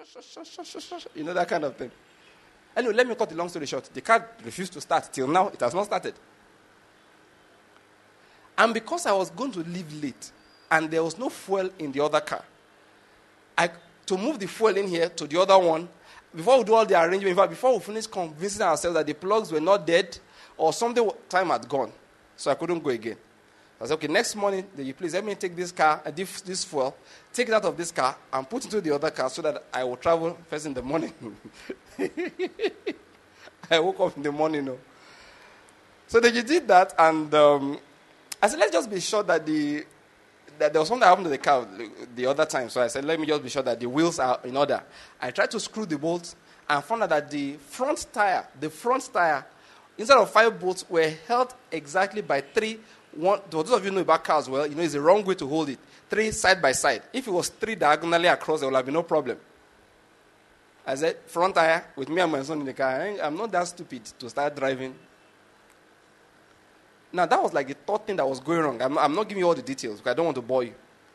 You know, that kind of thing. Anyway, let me cut the long story short. The car refused to start. Till now, it has not started. And because I was going to leave late, and there was no fuel in the other car, to move the fuel in here to the other one, before we do all the arrangement, in fact, before we finish convincing ourselves that the plugs were not dead or something, time had gone. So I couldn't go again. I said, okay, next morning, please let me take this car, this fuel, take it out of this car and put it into the other car so that I will travel first in the morning. I woke up in the morning. No. So they did that, and I said, let's just be sure that there was something that happened to the car the other time. So I said, let me just be sure that the wheels are in order. I tried to screw the bolts and found out that the front tire, instead of 5 bolts, were held exactly by 3. Those of you know about cars well, you know it's the wrong way to hold it. 3 side by side. If it was 3 diagonally across, there would have been no problem. I said, front tire, with me and my son in the car, I'm not that stupid to start driving. Now, that was like the third thing that was going wrong. I'm not giving you all the details because I don't want to bore you.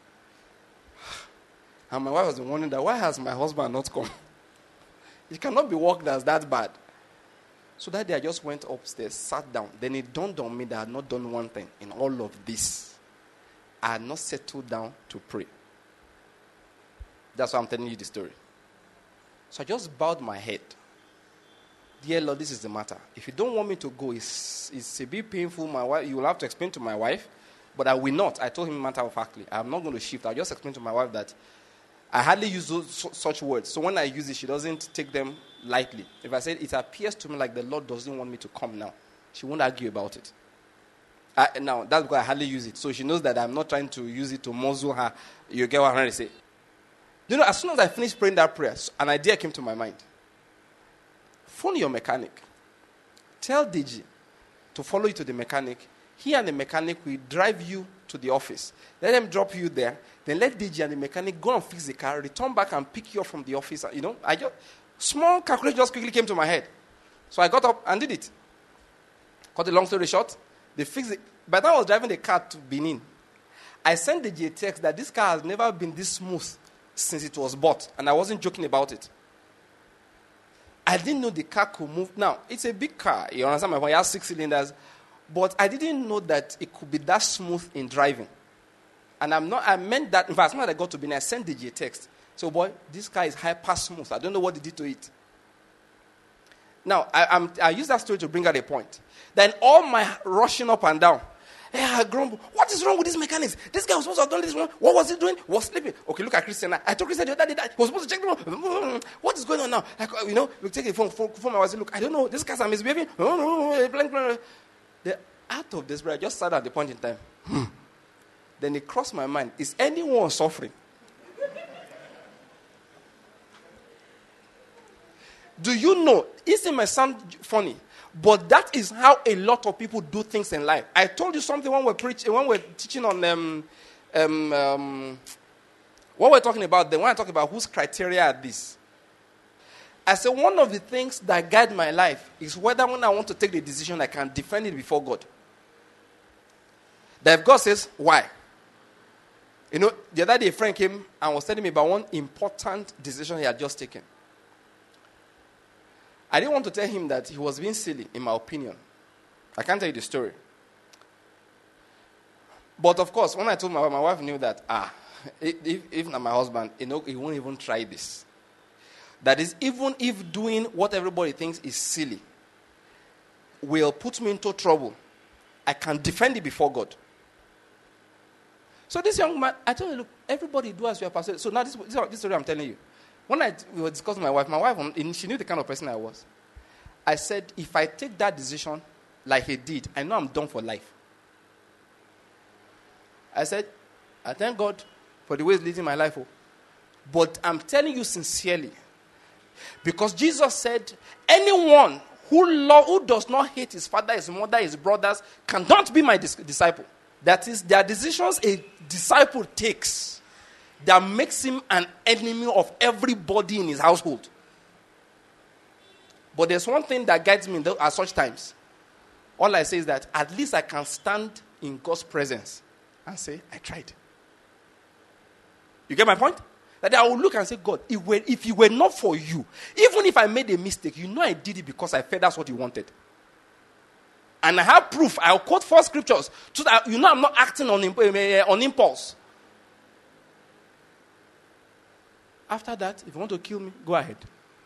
And my wife was wondering that, why has my husband not come? It cannot be work that's that bad. So that day I just went upstairs, sat down. Then it dawned on me that I had not done one thing in all of this. I had not settled down to pray. That's why I'm telling you the story. So I just bowed my head. Dear Lord, this is the matter. If you don't want me to go, it's a bit painful. My wife, you will have to explain to my wife, but I will not. I told him matter of factly, I'm not going to shift. I'll just explain to my wife that I hardly use such words. So when I use it, she doesn't take them lightly. If I say it appears to me like the Lord doesn't want me to come now, she won't argue about it. Now, that's because I hardly use it. So she knows that I'm not trying to use it to muzzle her. You get what I'm trying to say? You know, as soon as I finished praying that prayer, an idea came to my mind. Phone your mechanic. Tell DG to follow you to the mechanic. He and the mechanic will drive you to the office. Let them drop you there. Then let DG and the mechanic go and fix the car, return back and pick you up from the office. You know, small calculation just quickly came to my head. So I got up and did it. Cut the long story short, they fixed it. By the time I was driving the car to Benin, I sent DG a text that this car has never been this smooth since it was bought. And I wasn't joking about it. I didn't know the car could move. Now, it's a big car. You understand my point? It has 6 cylinders. But I didn't know that it could be that smooth in driving. And I meant that, in fact, as soon as I got to Benin, I sent DG a text. So, boy, this car is hyper smooth. I don't know what they did to it. Now, I use that story to bring out a point. Then all my rushing up and down, I grumble. What is wrong with these mechanics? This guy was supposed to have done this one. What was he doing? He was sleeping. Okay, look at Christian. I told Christian the other day that he was supposed to check the phone. What is going on now? Like, we take the phone my wife. Look, I don't know. This guy's misbehaving. Out of this, I just sat at the point in time. Then it crossed my mind. Is anyone suffering? Do you know? It may sound funny, but that is how a lot of people do things in life. I told you something when we're teaching on what we're talking about. Then when I talk about whose criteria are this, I said one of the things that guide my life is whether when I want to take the decision, I can defend it before God. That if God says why, you know, the other day a friend came and was telling me about one important decision he had just taken. I didn't want to tell him that he was being silly, in my opinion. I can't tell you the story. But of course, when I told my wife knew that, if not my husband, he won't even try this. That is, even if doing what everybody thinks is silly will put me into trouble, I can defend it before God. So this young man, I told him, look, everybody do as you are persuaded. So now this story I'm telling you. When we were discussing with my wife, she knew the kind of person I was. I said, if I take that decision like he did, I know I'm done for life. I said, I thank God for the way he's leading my life. But I'm telling you sincerely, because Jesus said, anyone who does not hate his father, his mother, his brothers, cannot be my disciple. That is, there are decisions a disciple takes that makes him an enemy of everybody in his household. But there's one thing that guides me at such times. All I say is that at least I can stand in God's presence and say, I tried. You get my point? That I will look and say, God, if it were not for you, even if I made a mistake, you know I did it because I felt that's what you wanted. And I have proof. I'll quote 4 scriptures so that you know I'm not acting on impulse. After that, if you want to kill me, go ahead.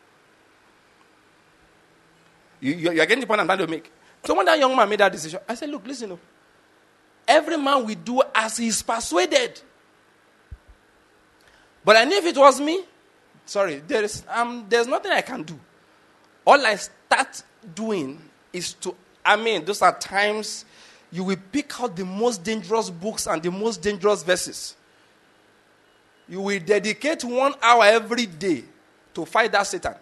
You're getting the point I'm trying to make. So when that young man made that decision, I said, look, listen. Every man will do as he is persuaded. But I knew if it was me, sorry, there's nothing I can do. All I start doing is those are times you will pick out the most dangerous books and the most dangerous verses. You will dedicate 1 hour every day to fight that Satan.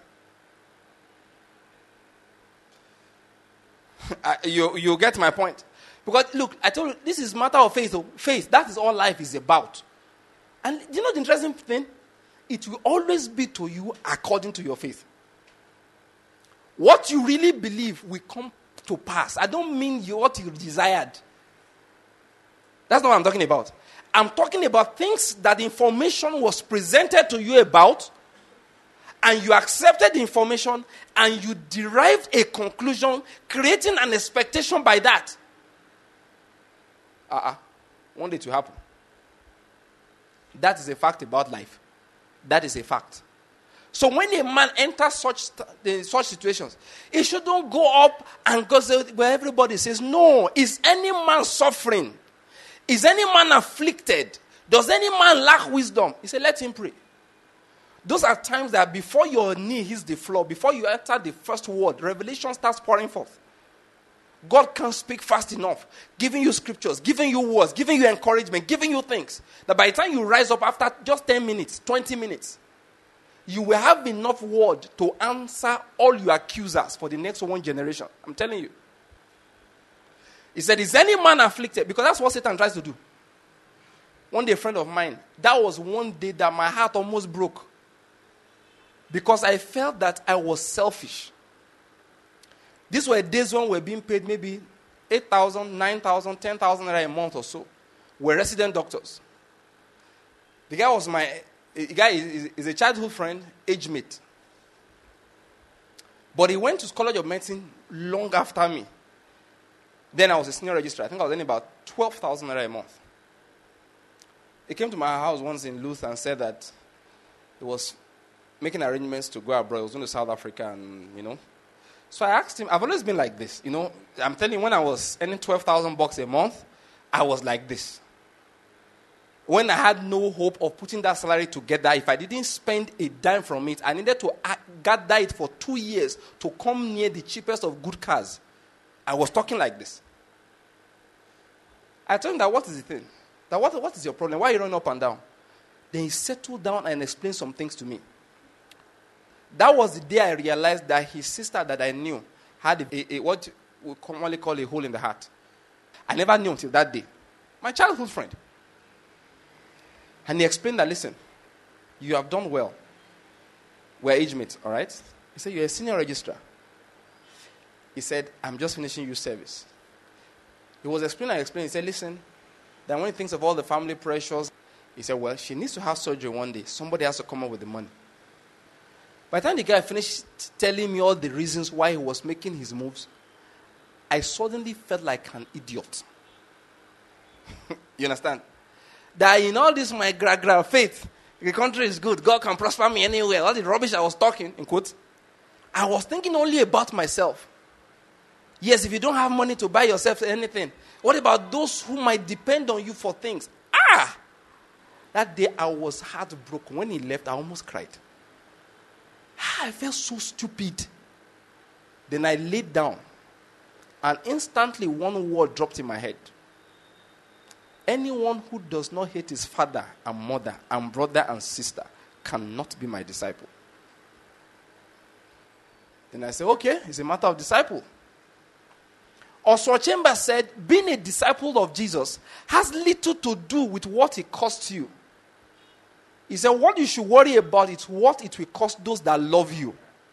You get my point. Because look, I told you, this is matter of faith. Faith, that is all life is about. And you know the interesting thing? It will always be to you according to your faith. What you really believe will come to pass. I don't mean what you desired. That's not what I'm talking about. I'm talking about things that information was presented to you about, and you accepted the information, and you derived a conclusion, creating an expectation by that. One day it will happen. That is a fact about life. That is a fact. So when a man enters such situations, he shouldn't go up and go where everybody says, no, is any man suffering? Is any man afflicted? Does any man lack wisdom? He said, let him pray. Those are times that before your knee hits the floor, before you enter the first word, revelation starts pouring forth. God can't speak fast enough, giving you scriptures, giving you words, giving you encouragement, giving you things, that by the time you rise up after just 10 minutes, 20 minutes, you will have enough word to answer all your accusers for the next 1 generation. I'm telling you. He said, is any man afflicted? Because that's what Satan tries to do. One day, a friend of mine, that was one day that my heart almost broke. Because I felt that I was selfish. These were days when we were being paid maybe 8,000, 9,000, 10,000 a month or so. We're resident doctors. The guy is a childhood friend, age mate. But he went to College of Medicine long after me. Then I was a senior registrar. I think I was earning about 12,000 a month. He came to my house once in Louth and said that he was making arrangements to go abroad. He was going to South Africa and, So I asked him, I've always been like this. I'm telling you, when I was earning $12,000 a month, I was like this. When I had no hope of putting that salary together, if I didn't spend a dime from it, I needed to gather it for 2 years to come near the cheapest of good cars. I was talking like this. I told him that, what is the thing? That what is your problem? Why are you running up and down? Then he settled down and explained some things to me. That was the day I realized that his sister that I knew had what we commonly call a hole in the heart. I never knew until that day. My childhood friend. And he explained that, listen, you have done well. We're age mates, all right? He said, you're a senior registrar. He said, I'm just finishing your service. He was explaining. He said, listen, then when he thinks of all the family pressures, he said, well, she needs to have surgery one day. Somebody has to come up with the money. By the time the guy finished telling me all the reasons why he was making his moves, I suddenly felt like an idiot. You understand? That in all this my faith, the country is good, God can prosper me anywhere. All the rubbish I was talking, in quotes, I was thinking only about myself. Yes, if you don't have money to buy yourself anything, what about those who might depend on you for things? That day I was heartbroken. When he left, I almost cried. I felt so stupid. Then I laid down, and instantly one word dropped in my head. Anyone who does not hate his father and mother and brother and sister cannot be my disciple. Then I said, okay, it's a matter of disciple. Oswald Chambers said, being a disciple of Jesus has little to do with what it costs you. He said, what you should worry about is what it will cost those that love you.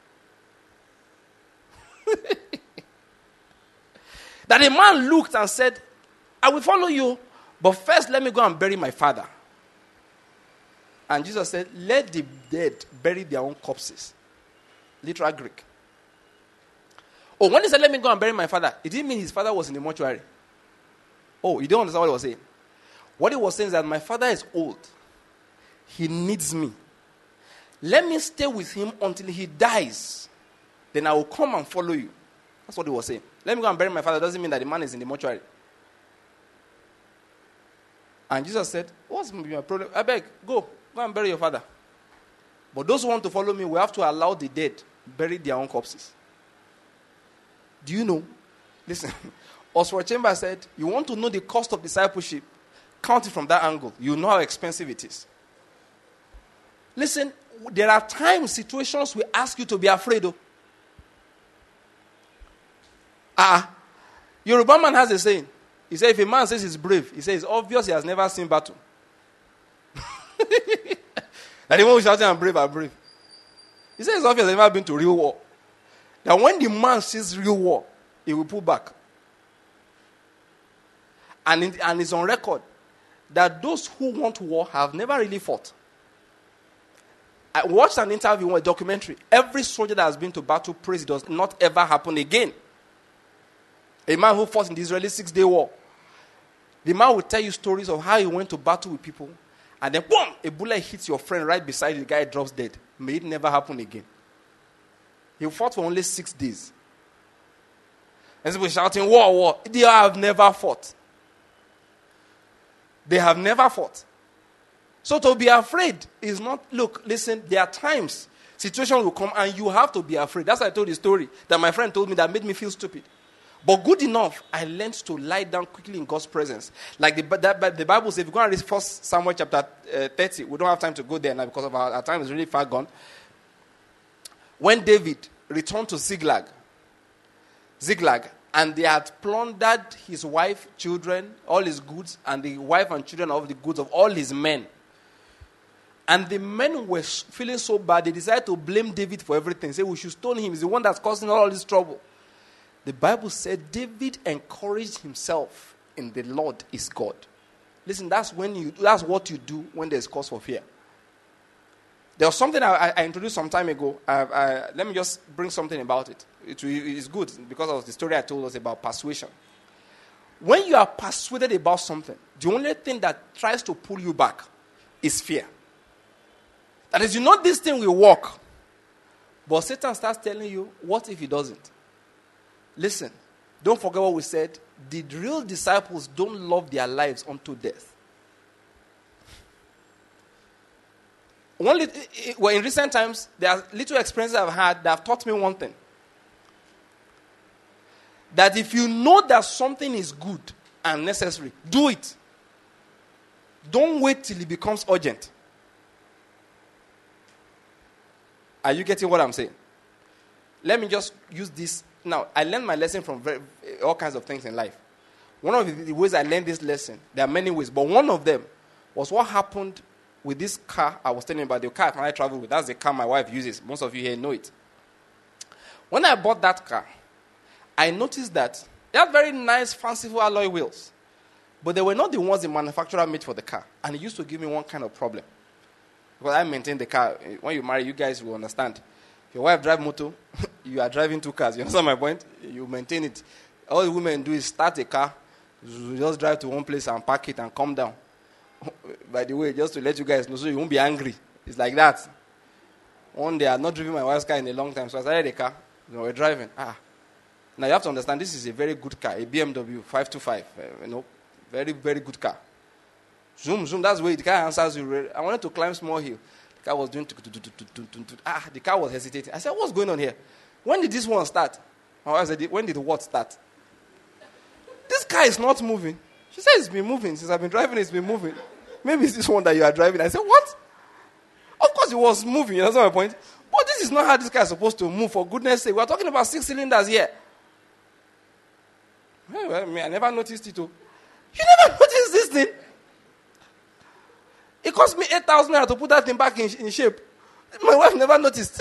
That a man looked and said, I will follow you, but first let me go and bury my father. And Jesus said, let the dead bury their own corpses. Literal Greek. Oh, when he said, let me go and bury my father, it didn't mean his father was in the mortuary. Oh, you don't understand what he was saying? What he was saying is that my father is old. He needs me. Let me stay with him until he dies. Then I will come and follow you. That's what he was saying. Let me go and bury my father. Doesn't mean that the man is in the mortuary. And Jesus said, what's my problem? I beg, go and bury your father. But those who want to follow me, we have to allow the dead bury their own corpses. Do you know? Listen, Oswald Chambers said, you want to know the cost of discipleship, count it from that angle. You know how expensive it is. Listen, there are times, situations we ask you to be afraid of. Yoruba man has a saying. He said, if a man says he's brave, he says it's obvious he has never seen battle. And the one who's shouting, I'm brave, I'm brave. He says it's obvious he's never been to real war. That when the man sees real war, he will pull back. And it's on record that those who want war have never really fought. I watched an interview, a documentary. Every soldier that has been to battle prays it does not ever happen again. A man who fought in the Israeli 6-day war. The man will tell you stories of how he went to battle with people. And then, boom, a bullet hits your friend right beside you. The guy drops dead. May it never happen again. He fought for only 6 days. And people shouting, war, war. They have never fought. They have never fought. So to be afraid is not, look, listen, there are times, situations will come and you have to be afraid. That's why I told the story that my friend told me that made me feel stupid. But good enough, I learned to lie down quickly in God's presence. Like the Bible says, if you go and read 1 Samuel chapter 30, we don't have time to go there now because of our time is really far gone. When David returned to Ziklag, and they had plundered his wife, children, all his goods, and the wife and children of the goods of all his men. And the men were feeling so bad, they decided to blame David for everything. Say, we should stone him. He's the one that's causing all this trouble. The Bible said David encouraged himself in the Lord is God. Listen, that's what you do when there's cause for fear. There was something I introduced some time ago. Let me just bring something about it. It is good because of the story I told us about persuasion. When you are persuaded about something, the only thing that tries to pull you back is fear. That is, you know this thing will work. But Satan starts telling you, what if it doesn't? Listen, don't forget what we said. The real disciples don't love their lives unto death. In recent times, there are little experiences I've had that have taught me one thing. That if you know that something is good and necessary, do it. Don't wait till it becomes urgent. Are you getting what I'm saying? Let me just use this. Now, I learned my lesson from all kinds of things in life. One of the ways I learned this lesson, there are many ways, but one of them was what happened with this car I was telling you about, the car I travel with. That's the car my wife uses. Most of you here know it. When I bought that car, I noticed that they had very nice, fanciful alloy wheels. But they were not the ones the manufacturer made for the car. And it used to give me one kind of problem. Because I maintain the car. When you marry, you guys will understand. If your wife drives motor, you are driving 2 cars. You understand my point? You maintain it. All the women do is start a car, you just drive to one place and park it and come down. By the way, just to let you guys know so you won't be angry. It's like that. One day, I've not driven my wife's car in a long time, so I started the car. We're driving. Now you have to understand, this is a very good car, a BMW 525. Very, very good car. Zoom, zoom, that's where the car answers you. I wanted to climb small hill. The car was doing... the car was hesitating. I said, what's going on here? When did this one start? My wife said, when did what start? This car is not moving. She said, it's been moving. Since I've been driving, it's been moving. Maybe it's this one that you are driving. I said, what? Of course it was moving. That's my point. But this is not how this car is supposed to move, for goodness sake. We're talking about 6 cylinders here. Well, I never noticed it too. You never noticed this thing? It cost me 8,000 naira to put that thing back in shape. My wife never noticed.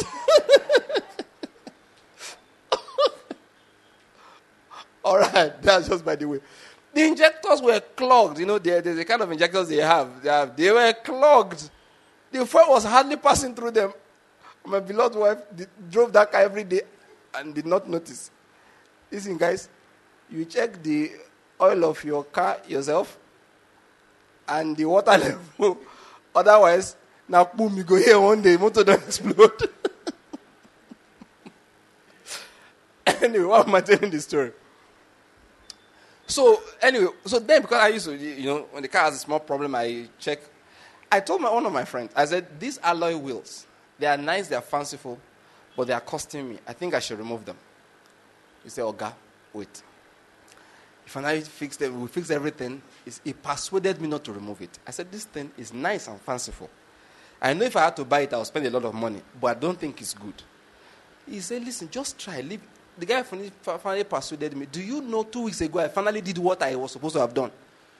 All right, that's just by the way. The injectors were clogged. There's a kind of injectors they have. They were clogged. The fuel was hardly passing through them. My beloved wife drove that car every day and did not notice. Listen, guys, you check the oil of your car yourself and the water level. Otherwise, now boom, you go here one day, motor don't explode. Anyway, why am I telling this story? So then because I used to, when the car has a small problem, I check. I told one of my friends, I said, these alloy wheels, they are nice, they are fanciful, but they are costing me. I think I should remove them. He said, Oga, wait. If I fixed it, we fixed everything. He persuaded me not to remove it. I said, this thing is nice and fanciful. I know if I had to buy it, I would spend a lot of money, but I don't think it's good. He said, listen, just try. Leave. The guy finally persuaded me. Do you know 2 weeks ago, I finally did what I was supposed to have done?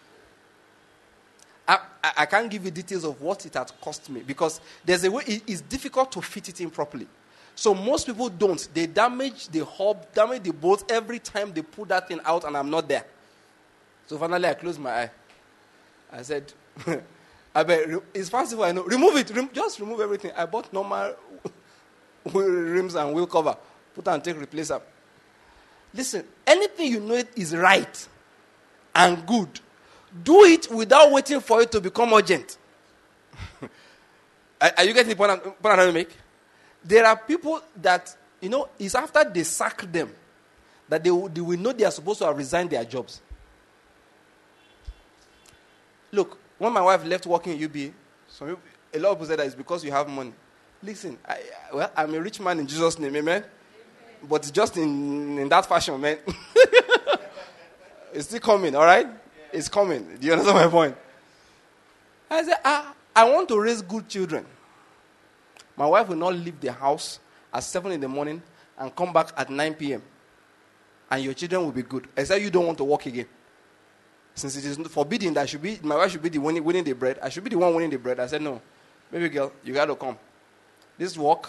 I can't give you details of what it had cost me because there's a way it's difficult to fit it in properly. So most people don't. They damage the hub, damage the bolt every time they pull that thing out and I'm not there. So finally I closed my eye. I said, I bet it's fanciful, I know. Remove it. Just remove everything. I bought normal rims and wheel cover. Put and take replacer. Listen, anything you know it is right and good, do it without waiting for it to become urgent. Are you getting the point I'm trying to make? There are people that, it's after they sack them that they will know they are supposed to have resigned their jobs. Look, when my wife left working at UBA, a lot of people said that it's because you have money. Listen, I'm a rich man in Jesus' name, amen? But it's just in that fashion, man. It's still coming, all right? It's coming. Do you understand my point? I said, I want to raise good children. My wife will not leave the house at 7 in the morning and come back at 9 p.m. And your children will be good. Except you don't want to work again. Since it is forbidden that my wife should be the one winning the bread, I should be the one winning the bread. I said, no. Baby girl, you got to come. This work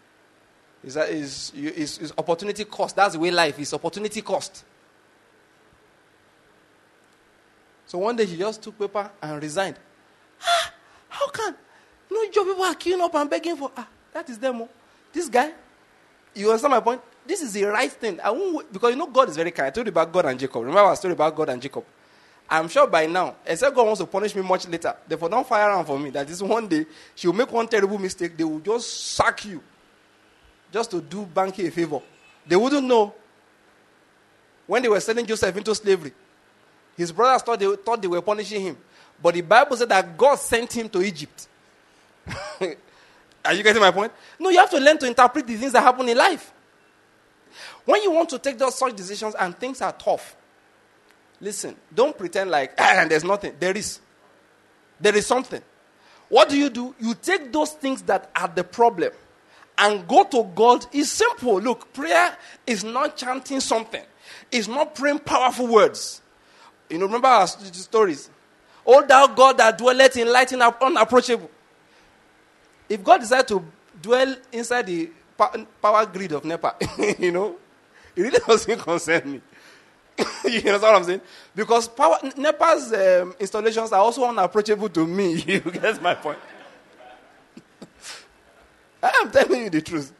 is opportunity cost. That's the way life is, opportunity cost. So one day she just took paper and resigned. How can? Job people are queuing up and begging for. That is them. This guy, you understand my point? This is the right thing. I won't, because God is very kind. I told you about God and Jacob. Remember our story about God and Jacob? I'm sure by now, except God wants to punish me much later, therefore don't fire around for me. That is one day, she will make one terrible mistake. They will just sack you. Just to do Banky a favor. They wouldn't know. When they were selling Joseph into slavery, his brothers thought they were punishing him. But the Bible said that God sent him to Egypt. Are you getting my point? No, you have to learn to interpret the things that happen in life. When you want to take those such decisions and things are tough, listen, don't pretend like there's nothing. There is something. What do? You take those things that are the problem and go to God. It's simple. Look, prayer is not chanting something. It's not praying powerful words. Remember our stories. O thou God that dwelleth in light and unapproachable. If God decides to dwell inside the power grid of NEPA, it really doesn't concern me. You know what I'm saying? Because NEPA's installations are also unapproachable to me. You get my point? I am telling you the truth.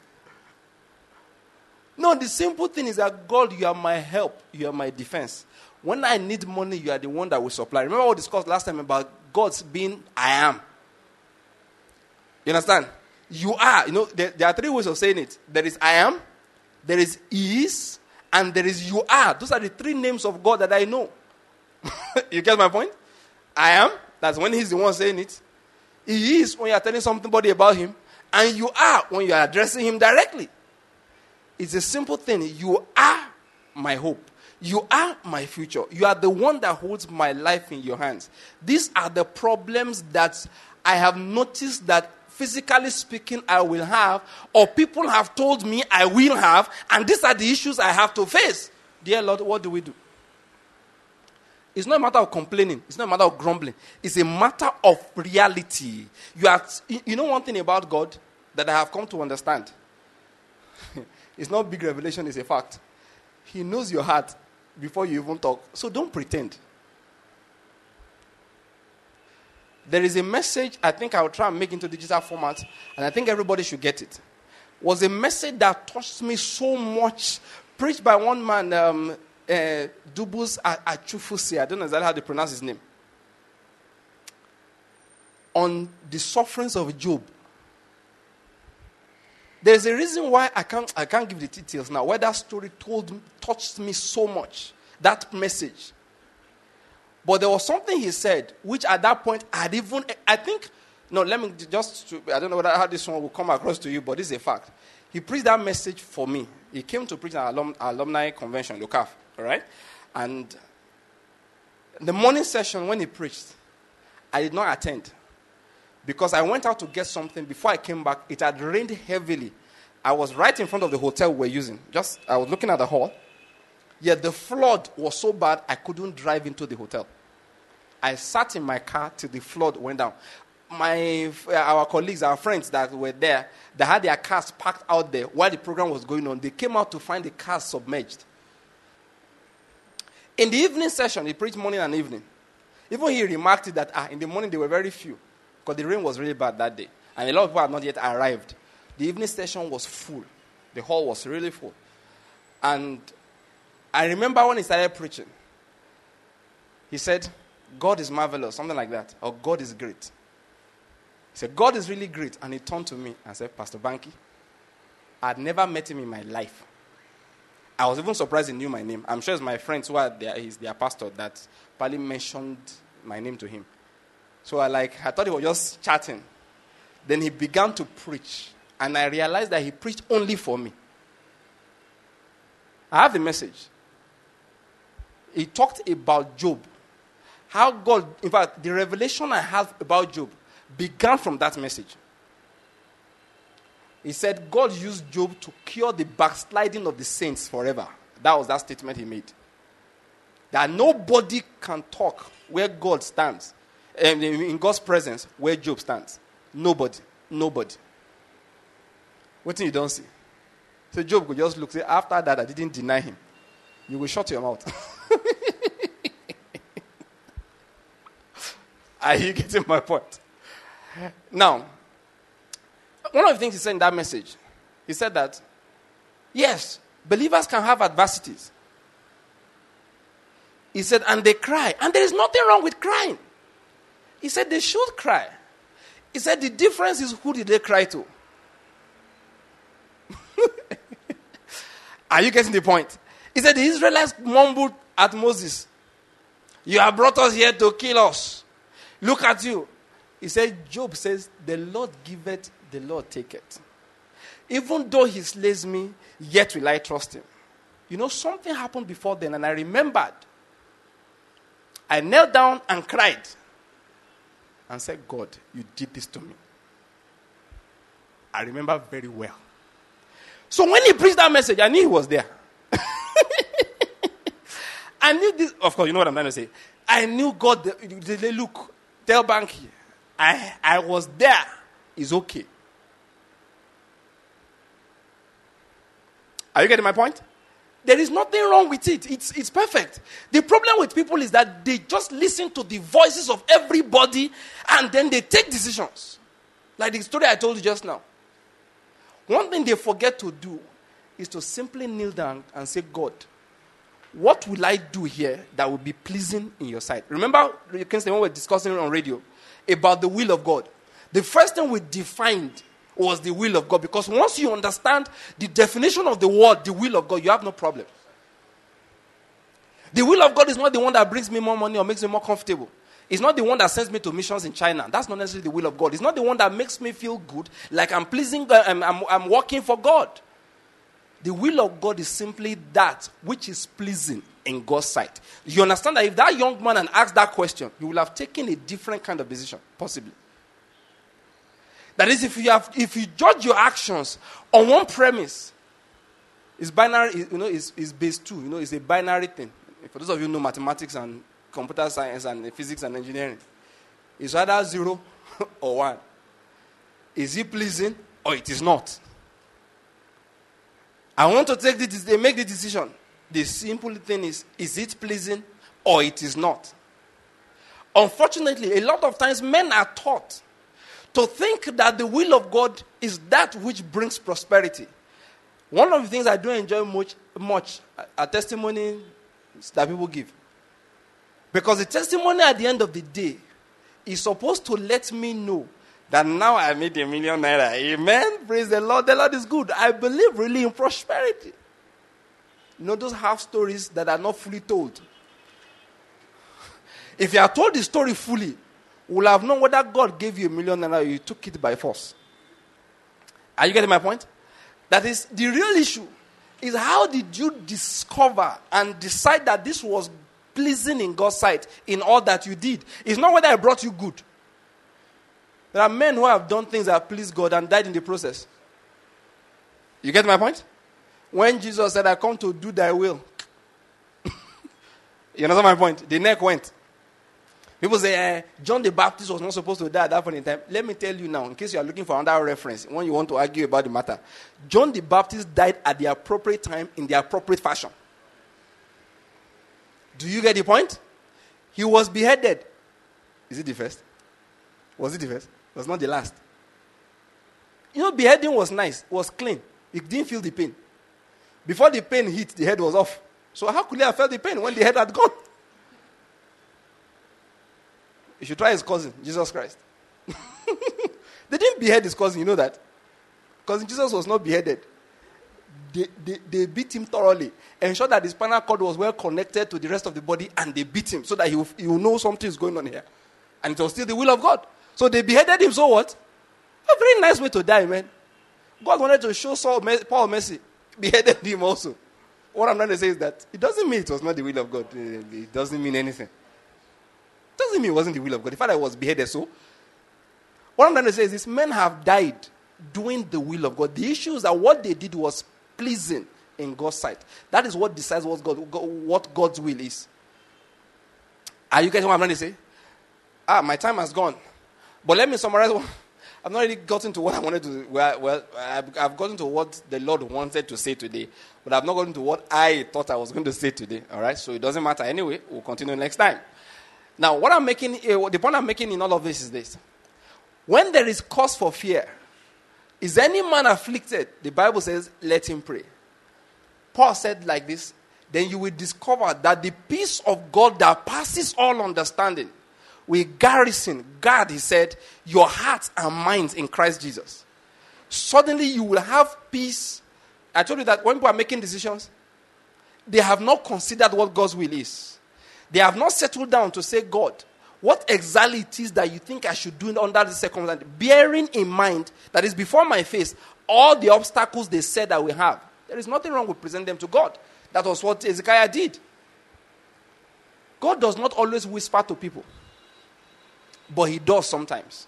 No, the simple thing is that God, you are my help. You are my defense. When I need money, you are the one that will supply. Remember what we discussed last time about God's being I am. You understand? You are. There are 3 ways of saying it. There is I am, there is He is, and there is you are. Those are the 3 names of God that I know. You get my point? I am, that's when He's the one saying it. He is when you are telling somebody about Him. And you are when you are addressing Him directly. It's a simple thing. You are my hope. You are my future. You are the one that holds my life in your hands. These are the problems that I have noticed that physically speaking I will have, or people have told me I will have, and these are the issues I have to face. Dear Lord, what do we do? It's not a matter of complaining. It's not a matter of grumbling. It's a matter of reality. You know one thing about God that I have come to understand? It's not big revelation, it's a fact. He knows your heart before you even talk. So don't pretend. There is a message I think I'll try and make into digital format, and I think everybody should get it. Was a message that touched me so much, preached by one man, Dubus Achufusi. I don't know exactly how to pronounce his name. On the sufferings of Job. There's a reason why I can't give the details now, why that story touched me so much, that message. But there was something he said, which at that point I don't know how this one will come across to you, but this is a fact. He preached that message for me. He came to preach at an alumni convention, LOCAF, all right? And the morning session when he preached, I did not attend. Because I went out to get something. Before I came back, it had rained heavily. I was right in front of the hotel we're using. I was looking at the hall. Yet the flood was so bad, I couldn't drive into the hotel. I sat in my car till the flood went down. Our colleagues, our friends that were there, they had their cars parked out there while the program was going on. They came out to find the cars submerged. In the evening session, he preached morning and evening. Even he remarked it that in the morning there were very few. Because the rain was really bad that day. And a lot of people had not yet arrived. The evening session was full. The hall was really full. And I remember when he started preaching, he said, God is marvelous, something like that. Or God is great. He said, God is really great. And he turned to me and said, Pastor Banky, I had never met him in my life. I was even surprised he knew my name. I'm sure it's my friends who are there, he's their pastor, that probably mentioned my name to him. So I thought he was just chatting. Then he began to preach. And I realized that he preached only for me. I have the message. He talked about Job. How God, in fact, the revelation I have about Job began from that message. He said God used Job to cure the backsliding of the saints forever. That was that statement he made. That nobody can talk where God stands. In God's presence, where Job stands. Nobody. What thing you don't see? So Job could just look, say, after that I didn't deny him. You will shut your mouth. Are you getting my point? Now, one of the things he said in that message, he said that, yes, believers can have adversities. He said, and they cry. And there is nothing wrong with crying. He said they should cry. He said the difference is who did they cry to? Are you getting the point? He said the Israelites mumbled at Moses. You have brought us here to kill us. Look at you. He said, Job says, the Lord giveth, the Lord taketh. Even though he slays me, yet will I trust him. You know, something happened before then, and I remembered. I knelt down and cried. And said, God, you did this to me. I remember very well. So when he preached that message, I knew he was there. I knew this. Of course, you know what I'm trying to say. I knew God. They look, tell Banky, I was there. It's okay. Are you getting my point? There is nothing wrong with it. It's perfect. The problem with people is that they just listen to the voices of everybody and then they take decisions. Like the story I told you just now. One thing they forget to do is to simply kneel down and say, God, what will I do here that will be pleasing in your sight? Remember, when we were discussing on radio about the will of God. The first thing we defined was the will of God. Because once you understand the definition of the word, the will of God, you have no problem. The will of God is not the one that brings me more money or makes me more comfortable. It's not the one that sends me to missions in China. That's not necessarily the will of God. It's not the one that makes me feel good, like I'm pleasing God, I'm working for God. The will of God is simply that which is pleasing in God's sight. You understand that if that young man had asked that question, you will have taken a different kind of decision, possibly. That is, if you judge your actions on one premise, it's binary, it's base 2, it's a binary thing. For those of you who know mathematics and computer science and physics and engineering, it's either 0 or 1. Is it pleasing or it is not? I want to make the decision. The simple thing is it pleasing or it is not? Unfortunately, a lot of times men are taught to think that the will of God is that which brings prosperity. One of the things I do enjoy much are testimonies that people give. Because the testimony at the end of the day is supposed to let me know that now I made ₦1 million. Amen. Praise the Lord. The Lord is good. I believe really in prosperity. You know those half stories that are not fully told. If you are told the story fully, we'll have known whether God gave you ₦1 million or you took it by force. Are you getting my point? That is, the real issue is how did you discover and decide that this was pleasing in God's sight in all that you did? It's not whether it brought you good. There are men who have done things that please God and died in the process. You get my point? When Jesus said, I come to do thy will. You understand my point? The neck went. People say, John the Baptist was not supposed to die at that point in time. Let me tell you now, in case you are looking for another reference, when you want to argue about the matter. John the Baptist died at the appropriate time in the appropriate fashion. Do you get the point? He was beheaded. Is it the first? Was it the first? It was not the last. You know, beheading was nice. It was clean. It didn't feel the pain. Before the pain hit, the head was off. So how could he have felt the pain when the head had gone? You should try his cousin, Jesus Christ. They didn't behead his cousin, you know that? Cousin Jesus was not beheaded. They beat him thoroughly, ensured that the spinal cord was well connected to the rest of the body, and they beat him so that he will know something is going on here. And it was still the will of God. So they beheaded him, so what? A very nice way to die, man. God wanted to show Paul mercy. Beheaded him also. What I'm trying to say is that it doesn't mean it was not the will of God. It doesn't mean anything. It doesn't mean it wasn't the will of God. The fact that I was beheaded, so. What I'm trying to say is this: men have died doing the will of God. The issue is that what they did was pleasing in God's sight. That is what decides what God's will is. Are you getting what I'm trying to say? My time has gone. But let me summarize. I've not really gotten to what I wanted to. Well, I've gotten to what the Lord wanted to say today, but I've not gotten to what I thought I was going to say today. All right, so it doesn't matter anyway. We'll continue next time. Now, the point I'm making in all of this is this: when there is cause for fear, is any man afflicted? The Bible says, "Let him pray." Paul said like this: then you will discover that the peace of God that passes all understanding will guard, he said, your hearts and minds in Christ Jesus. Suddenly you will have peace. I told you that when people are making decisions, they have not considered what God's will is. They have not settled down to say, God, what exactly it is that you think I should do under this circumstance, bearing in mind that is before my face all the obstacles they said I will have. There is nothing wrong with presenting them to God. That was what Hezekiah did. God does not always whisper to people, but he does sometimes.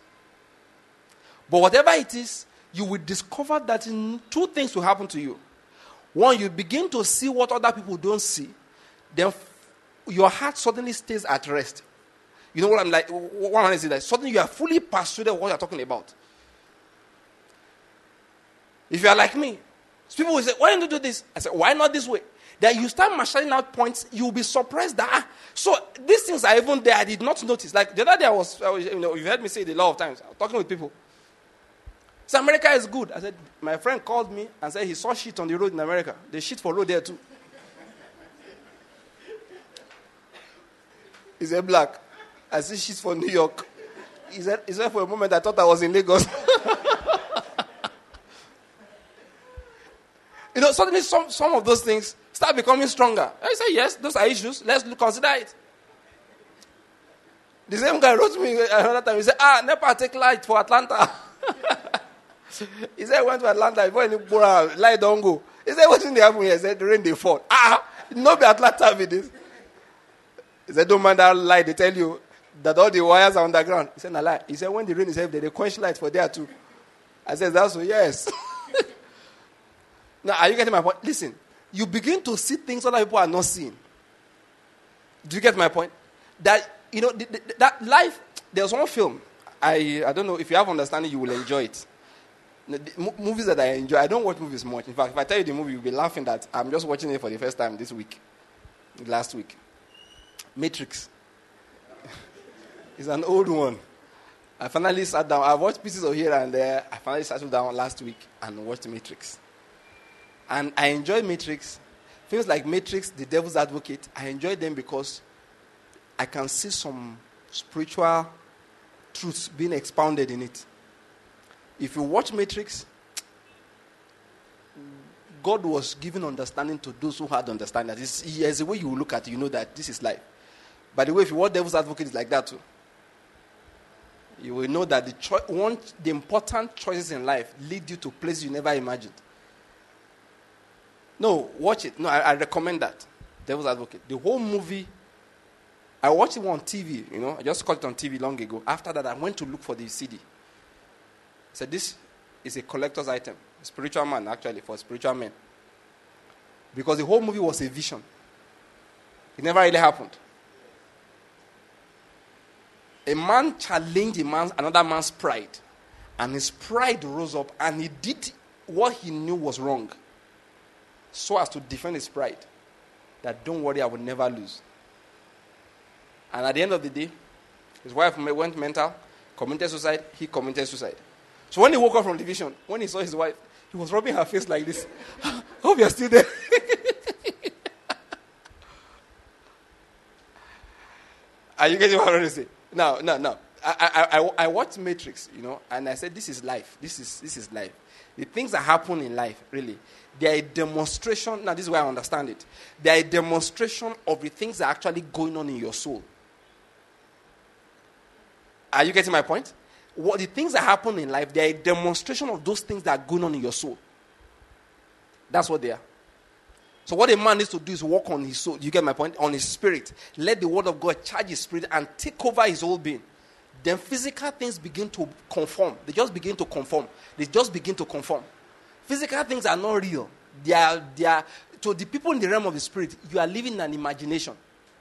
But whatever it is, you will discover that two things will happen to you. One, you begin to see what other people don't see. Then your heart suddenly stays at rest. You know what I'm like? What I say that suddenly you are fully persuaded of what you're talking about. If you are like me, people will say, why don't you do this? I say, why not this way? Then you start marshalling out points, you'll be surprised that, so these things are even there, I did not notice. Like the other day I was you've heard me say it a lot of times, I was talking with people. So America is good. I said, my friend called me and said he saw shit on the road in America. They shit for road there too. He said, black. I see shit for New York. He said for a moment I thought I was in Lagos. Suddenly some of those things start becoming stronger. I say, yes, those are issues. Let's consider it. The same guy wrote to me another time. He said, NEPA take light for Atlanta. He said, he went to Atlanta. Before any light don't go. He said, what's in the happen here? He said, the rain they fall. No be Atlanta with this. He said, don't mind that light. They tell you that all the wires are underground. He said, no lie. He said, when the rain is heavy, they quench light for there too. I said, that's so, yes. Now, are you getting my point? Listen, you begin to see things other people are not seeing. Do you get my point? That, that life, there's one film, I don't know, if you have understanding, you will enjoy it. The movies that I enjoy, I don't watch movies much. In fact, if I tell you the movie, you'll be laughing that I'm just watching it for the first time last week. Matrix. It's an old one. I finally sat down. I watched pieces of here and there. I finally sat down last week and watched Matrix. And I enjoy Matrix. Things like Matrix, The Devil's Advocate, I enjoy them because I can see some spiritual truths being expounded in it. If you watch Matrix, God was giving understanding to those who had understanding. There's a way you will look at it, you know that this is life. By the way, if you watch Devil's Advocate, it's like that too. You will know that the important choices in life lead you to places you never imagined. No, watch it. No, I recommend that. Devil's Advocate. The whole movie, I watched it on TV, I just caught it on TV long ago. After that, I went to look for the CD. I said, this is a collector's item. A spiritual man, actually, for spiritual men. Because the whole movie was a vision. It never really happened. A man challenged another man's pride. And his pride rose up and he did what he knew was wrong. So as to defend his pride. That don't worry, I will never lose. And at the end of the day, his wife went mental, committed suicide, he committed suicide. So when he woke up from the vision, when he saw his wife, he was rubbing her face like this. I hope you're still there. Are you getting what I'm trying to say? No. I watched Matrix, and I said, this is life. This is life. The things that happen in life, really, they are a demonstration. Now, this is where I understand it. They are a demonstration of the things that are actually going on in your soul. Are you getting my point? What the things that happen in life, they are a demonstration of those things that are going on in your soul. That's what they are. So what a man needs to do is work on his soul. You get my point? On his spirit. Let the word of God charge his spirit and take over his whole being. Then physical things begin to conform. They just begin to conform. Physical things are not real. They are to the people in the realm of the spirit, you are living in an imagination.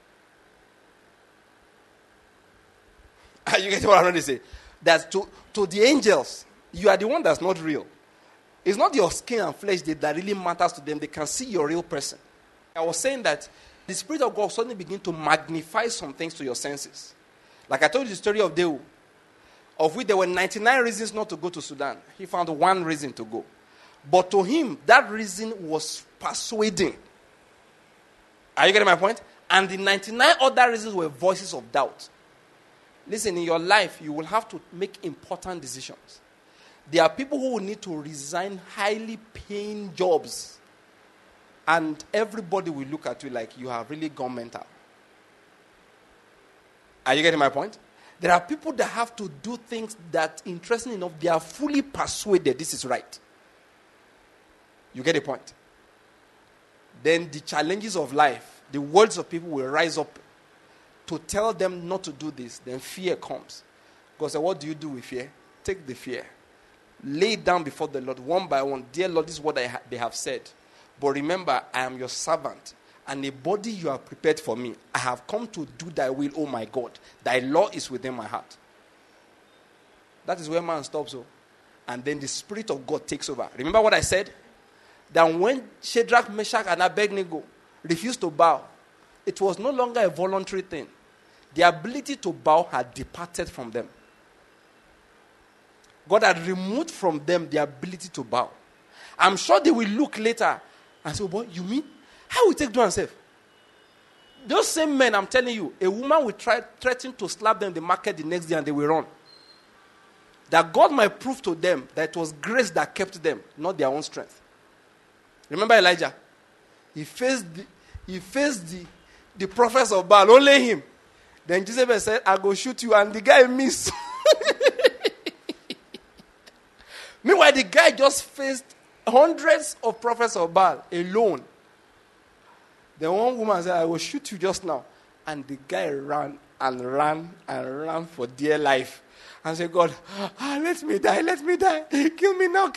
Are you getting what I'm trying to say? That to the angels, you are the one that's not real. It's not your skin and flesh that really matters to them. They can see your real person. I was saying that the Spirit of God suddenly begin to magnify some things to your senses. Like I told you the story of Dehu, of which there were 99 reasons not to go to Sudan. He found one reason to go. But to him, that reason was persuading. Are you getting my point? And the 99 other reasons were voices of doubt. Listen, in your life, you will have to make important decisions. There are people who will need to resign highly paying jobs. And everybody will look at you like you have really gone mental. Are you getting my point? There are people that have to do things that, interesting enough, they are fully persuaded this is right. You get the point? Then the challenges of life, the words of people will rise up to tell them not to do this. Then fear comes. God said, what do you do with fear? Take the fear. Lay it down before the Lord one by one. Dear Lord, this is what they have said. But remember, I am your servant. And a body you have prepared for me. I have come to do thy will, O my God. Thy law is within my heart. That is where man stops. And then the Spirit of God takes over. Remember what I said? That when Shadrach, Meshach, and Abednego refused to bow, it was no longer a voluntary thing. The ability to bow had departed from them. God had removed from them the ability to bow. I'm sure they will look later and say, boy, you mean? How will take do themselves? Those same men, I'm telling you, a woman will threaten to slap them in the market the next day and they will run. That God might prove to them that it was grace that kept them, not their own strength. Remember Elijah? He faced the prophets of Baal, only him. Then Jezebel said, I go shoot you, and the guy missed. Meanwhile, the guy just faced hundreds of prophets of Baal alone. The one woman said, I will shoot you just now. And the guy ran for dear life. And said, God, let me die. Kill me now.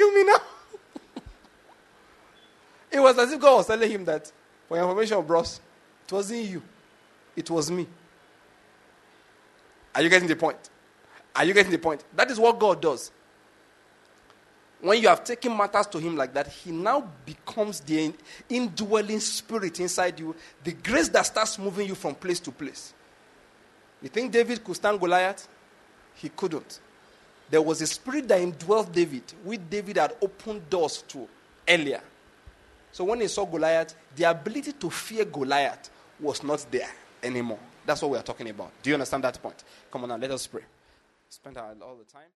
It was as if God was telling him that, for your information, bros, it wasn't you. It was me. Are you getting the point? That is what God does. When you have taken matters to him like that, he now becomes the indwelling spirit inside you, the grace that starts moving you from place to place. You think David could stand Goliath? He couldn't. There was a spirit that indwelt David, which David had opened doors to earlier. So when he saw Goliath, the ability to fear Goliath was not there anymore. That's what we are talking about. Do you understand that point? Come on now, let us pray. Spend all the time.